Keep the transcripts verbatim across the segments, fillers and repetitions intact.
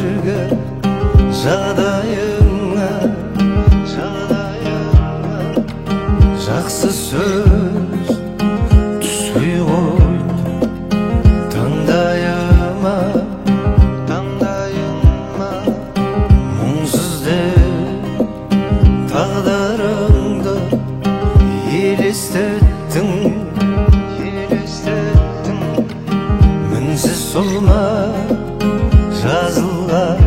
Hazırga жағдайыңа, жағдайыңа жақсы сөз түспей қойды таңдайыма, таңдайыма мұңсыз деп тағдырыңды елестеттің, елестеттің мінсіз солма жазылған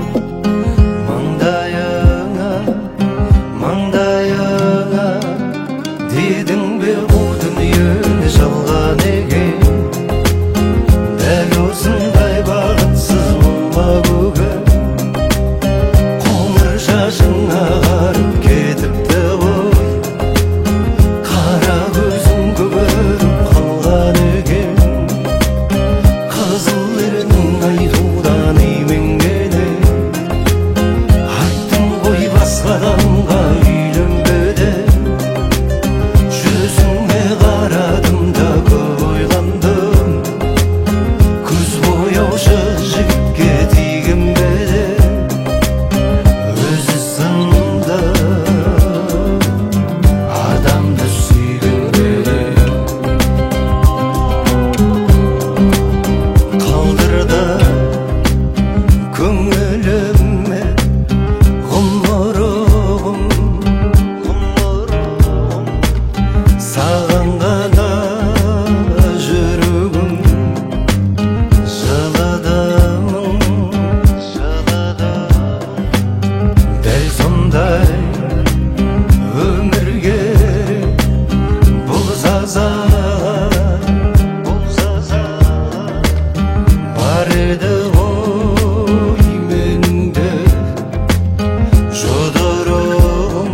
маңдайыңа, маңдайыңа дедің бе бұл дүниені жалған екен, дәл осындай бақытсыз болма бүгін. Қоңыр шашың ағарып кетіпті ғой, қара көзің көгеріп қалған екен, қызыл ернің айтудан именгені, айттың ғой басқа адамға үйленбе деп, жүзіңе қарадым да көп ойландым, көз бояушы жігітке тиген бе деп, өзі сынды адамды сүйген бе деп, қалдырды көңіліме ғұмырым, ғұмырым саған ғана жүрегім, жыладым, жыладым дәл сондай өмірге бұл жаза, бұл жаза бар еді ғой менде, жодырым,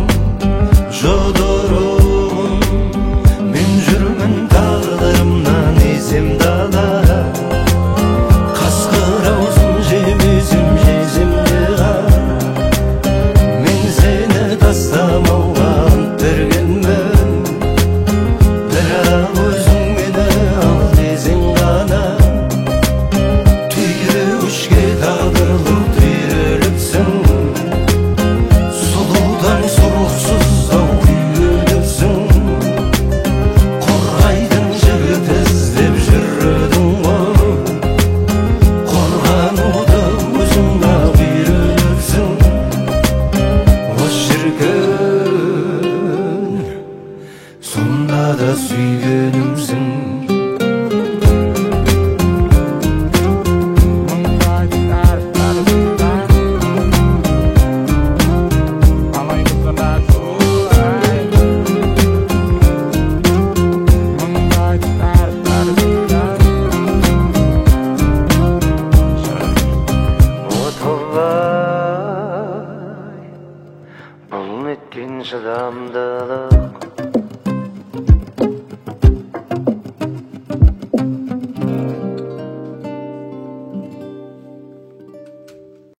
жодырым мен жүрмін тағдырымнан есемді ала, қасқыр аузын жемесем жесем де ға, мен сені тастамауға ант бергенмін, бірақ өзің мені ал десең ғана, түйе күшке тағдырлық түйреліпсің, сұлудан сұлусыз ау күйгеніпсің, қорғайтын жігіт іздеп жүрдің ғой, қорғануды өзің-ақ үйреніпсің. О шіркін, сонда да сүйгенімсің. Бұл неткен шыдамдылық